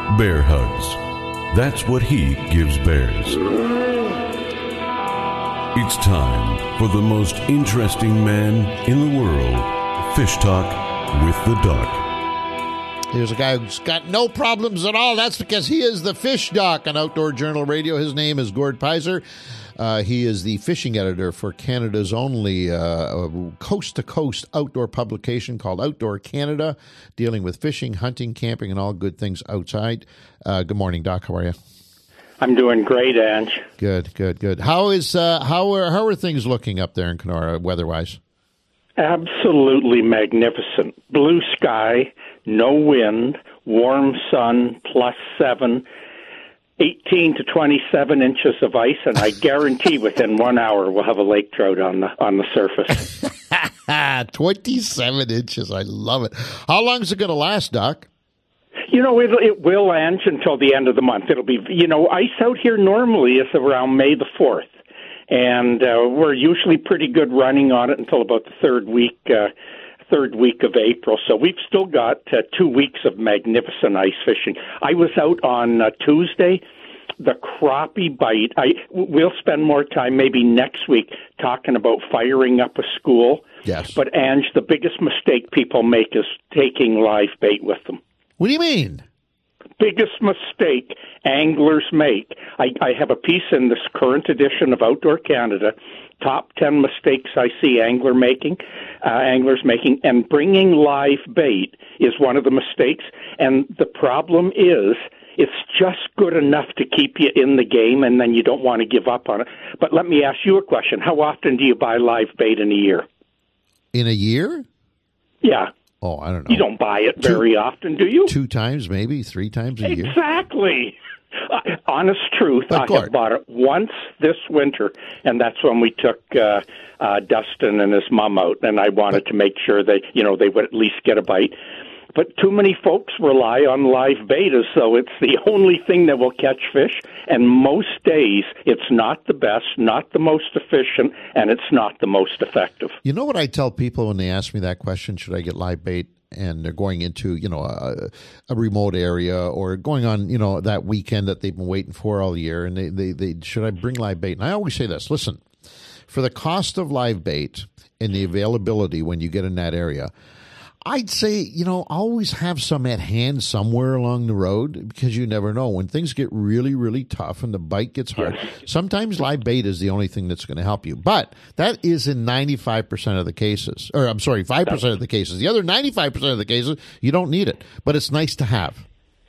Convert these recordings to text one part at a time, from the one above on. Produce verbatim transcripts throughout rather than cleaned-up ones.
Bear hugs. That's what he gives bears. It's time for the most interesting man in the world, Fish Talk with the Doc. Here's a guy who's got no problems at all. That's because he is the Fish Doc on Outdoor Journal Radio. His name is Gord Pizer. Uh, he is the fishing editor for Canada's only uh, coast-to-coast outdoor publication called Outdoor Canada, dealing with fishing, hunting, camping, and all good things outside. Uh, good morning, Doc. How are you? I'm doing great, Ange. Good, good, good. How is uh, how are how are things looking up there in Kenora, weather-wise? Absolutely magnificent. Blue sky, no wind, warm sun, plus seven. eighteen to twenty-seven inches of ice, and I guarantee within one hour we'll have a lake trout on the on the surface. twenty-seven inches. I love it. How long is it going to last, Doc? You know, it, it will, Ange, until the end of the month. It'll be, you know, ice out here normally is around May the fourth, and uh, we're usually pretty good running on it until about the third week uh third week of April. So we've still got uh, two weeks of magnificent ice fishing. I was out on uh, Tuesday. The crappie bite. I we'll spend more time maybe next week talking about firing up a school. Yes. But Ange, the biggest mistake people make is taking live bait with them. What do you mean? Biggest mistake anglers make. I, I have a piece in this current edition of Outdoor Canada, top ten mistakes I see angler making, uh, anglers making, and bringing live bait is one of the mistakes. And the problem is it's just good enough to keep you in the game, and then you don't want to give up on it. But let me ask you a question. How often do you buy live bait in a year? In a year? Yeah. Oh, I don't know. You don't buy it very two, often, do you? Two times, maybe three times a year. Exactly. Uh, honest truth, of I course. have bought it once this winter, and that's when we took uh, uh, Dustin and his mom out, and I wanted but, to make sure they, you know, they would at least get a bite. But too many folks rely on live bait as though it's the only thing that will catch fish, and most days it's not the best, not the most efficient, and it's not the most effective. You know what I tell people when they ask me that question, should I get live bait? And they're going into, you know, a, a remote area or going on, you know, that weekend that they've been waiting for all year, and they, they, they should I bring live bait? And I always say this, listen, for the cost of live bait and the availability when you get in that area, I'd say, you know, always have some at hand somewhere along the road, because you never know. When things get really, really tough and the bite gets hard, yes. Sometimes live bait is the only thing that's going to help you. But that is in ninety-five percent of the cases. Or, I'm sorry, five percent of the cases. The other ninety-five percent of the cases, you don't need it. But it's nice to have.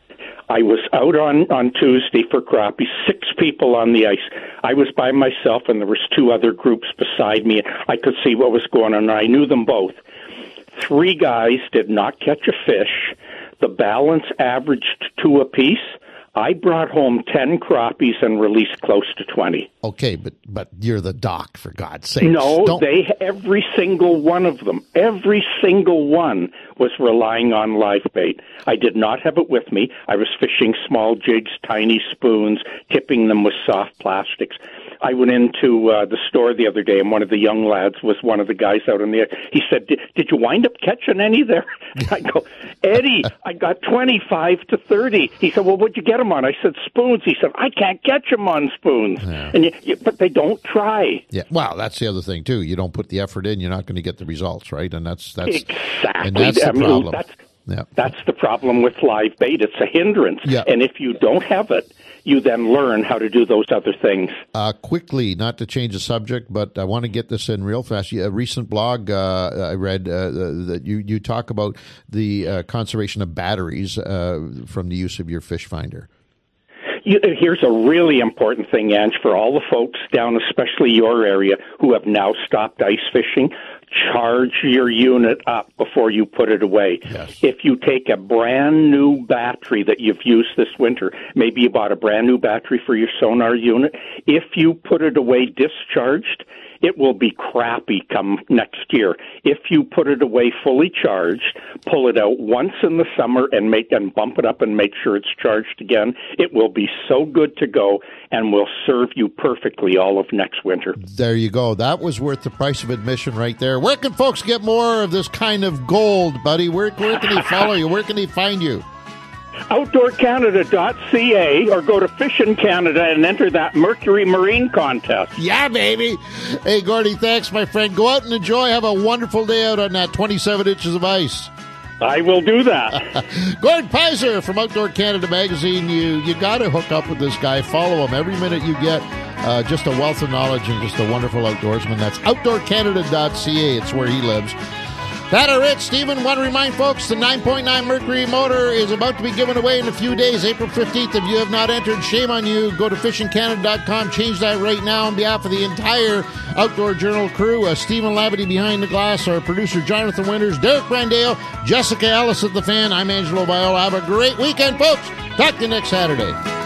I was out on, on Tuesday for crappie, six people on the ice. I was by myself, and there was two other groups beside me. I could see what was going on, and I knew them both. Three guys did not catch a fish. The balance averaged two apiece. I brought home ten crappies and released close to twenty. Okay, but but you're the doc, for God's sake. No, Don't... they every single one of them, every single one was relying on live bait. I did not have it with me. I was fishing small jigs, tiny spoons, tipping them with soft plastics. I went into uh, the store the other day, and one of the young lads was one of the guys out in the air. He said, did you wind up catching any there? I go, Eddie, I got twenty-five to thirty. He said, well, what'd you get them on? I said, spoons. He said, I can't catch them on spoons. Yeah. And you, you, but they don't try. Yeah, well, that's the other thing, too. You don't put the effort in, you're not going to get the results, right? And that's, that's, exactly. And that's the I mean, problem. That's, yeah. that's the problem with live bait. It's a hindrance. Yeah. And if you don't have it, you then learn how to do those other things. Uh, quickly, not to change the subject, but I want to get this in real fast. A recent blog uh, I read uh, that you, you talk about the uh, conservation of batteries uh, from the use of your fish finder. You, here's a really important thing, Ange, for all the folks down, especially your area, who have now stopped ice fishing. Charge your unit up before you put it away. Yes. If you take a brand new battery that you've used this winter, maybe you bought a brand new battery for your sonar unit, if you put it away discharged, it will be crappy come next year. If you put it away fully charged, pull it out once in the summer and make and bump it up and make sure it's charged again, it will be so good to go and will serve you perfectly all of next winter. There you go. That was worth the price of admission right there. Where can folks get more of this kind of gold, buddy? Where, where can they follow you? Where can they find you? outdoor canada dot c a or go to Fishing Canada and enter that Mercury Marine contest. Yeah, baby. Hey, Gordy, thanks, my friend. Go out and enjoy. Have a wonderful day out on that twenty-seven inches of ice. I will do that. Gord Pizer from Outdoor Canada Magazine. You you got to hook up with this guy. Follow him every minute you get. Uh, just a wealth of knowledge and just a wonderful outdoorsman. That's outdoor canada dot c a. It's where he lives. That are it, Stephen. Want to remind folks the nine point nine Mercury motor is about to be given away in a few days, April fifteenth. If you have not entered, shame on you. Go to fishing canada dot com. Change that right now on behalf of the entire Outdoor Journal crew. Uh, Stephen Labadie behind the glass, our producer Jonathan Winters, Derek Brandale, Jessica Ellis at the fan. I'm Angelo Viola. Have a great weekend, folks. Talk to you next Saturday.